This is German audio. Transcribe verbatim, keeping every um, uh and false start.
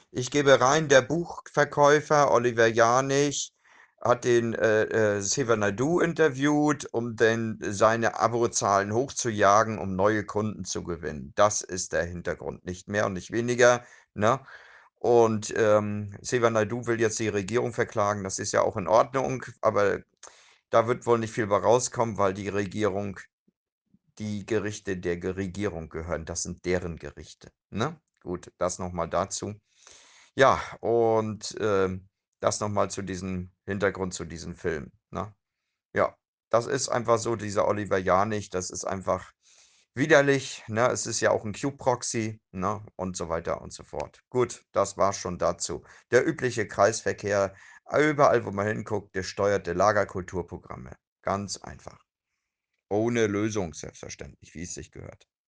Ich gebe rein, der Buchverkäufer Oliver Janich hat den äh, äh, Xavier Naidoo interviewt, um denn seine Abozahlen hochzujagen, um neue Kunden zu gewinnen. Das ist der Hintergrund, nicht mehr und nicht weniger, ne? Und ähm, Xavier Naidoo will jetzt die Regierung verklagen, das ist ja auch in Ordnung, aber da wird wohl nicht viel bei rauskommen, weil die Regierung die Gerichte der Ge Regierung gehören. Das sind deren Gerichte, ne? Gut, das noch mal dazu. Ja, und, ähm, das noch mal zu diesem Hintergrund zu diesem Film, ne? Ja, das ist einfach so, dieser Oliver Janich, das ist einfach widerlich, ne? Es ist ja auch 'n Q-Proxy, ne, und so weiter und so fort. Gut, das war's schon dazu. Der übliche Kreisverkehr, überall, wo man hinguckt, gesteuerte Lagerkulturprogramme. Ganz einfach. Ohne Lösung selbstverständlich, wie es sich gehört.